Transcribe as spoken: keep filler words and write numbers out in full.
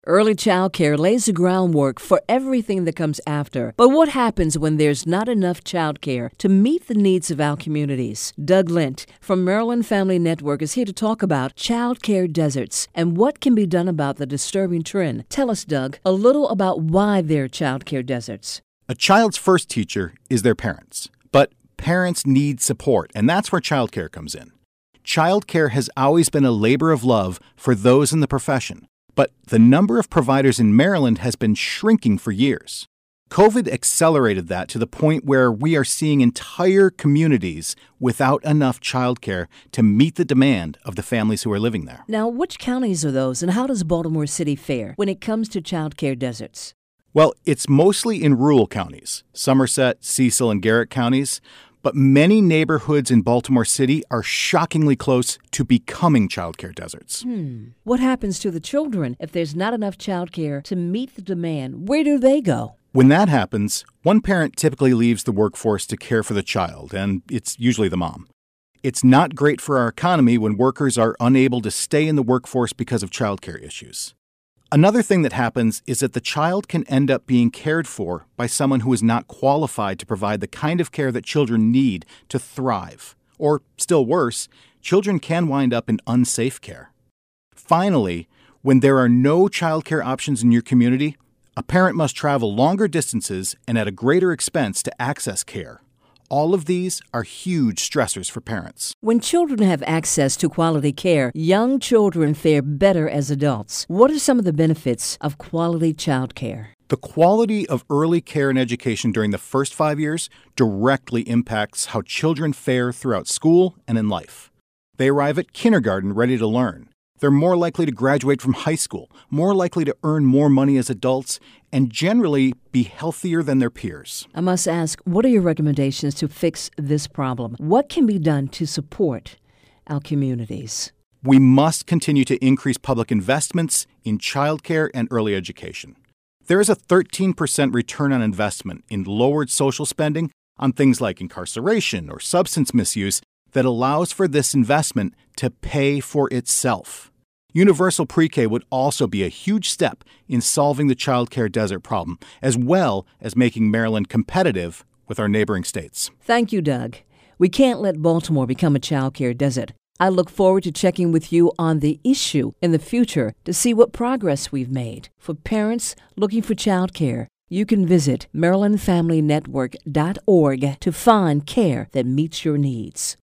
Early child care lays the groundwork for everything that comes after. But what happens when there's not enough child care to meet the needs of our communities? Doug Lint from Maryland Family Network is here to talk about child care deserts and what can be done about the disturbing trend. Tell us, Doug, a little about why there are child care deserts. A child's first teacher is their parents, but parents need support, and that's where child care comes in. Child care has always been a labor of love for those in the profession. But the number of providers in Maryland has been shrinking for years. COVID accelerated that to the point where we are seeing entire communities without enough childcare to meet the demand of the families who are living there. Now, which counties are those, and how does Baltimore City fare when it comes to child care deserts? Well, it's mostly in rural counties, Somerset, Cecil, and Garrett counties. But many neighborhoods in Baltimore City are shockingly close to becoming childcare deserts. Hmm. What happens to the children if there's not enough childcare to meet the demand? Where do they go? When that happens, one parent typically leaves the workforce to care for the child, and it's usually the mom. It's not great for our economy when workers are unable to stay in the workforce because of childcare issues. Another thing that happens is that the child can end up being cared for by someone who is not qualified to provide the kind of care that children need to thrive. Or, still worse, children can wind up in unsafe care. Finally, when there are no childcare options in your community, a parent must travel longer distances and at a greater expense to access care. All of these are huge stressors for parents. When children have access to quality care, young children fare better as adults. What are some of the benefits of quality child care? The quality of early care and education during the first five years directly impacts how children fare throughout school and in life. They arrive at kindergarten ready to learn. They're more likely to graduate from high school, more likely to earn more money as adults, and generally be healthier than their peers. I must ask, what are your recommendations to fix this problem? What can be done to support our communities? We must continue to increase public investments in childcare and early education. There is a thirteen percent return on investment in lowered social spending on things like incarceration or substance misuse that allows for this investment to pay for itself. Universal pre-K would also be a huge step in solving the child care desert problem, as well as making Maryland competitive with our neighboring states. Thank you, Doug. We can't let Baltimore become a child care desert. I look forward to checking with you on the issue in the future to see what progress we've made. For parents looking for child care, you can visit maryland family network dot org to find care that meets your needs.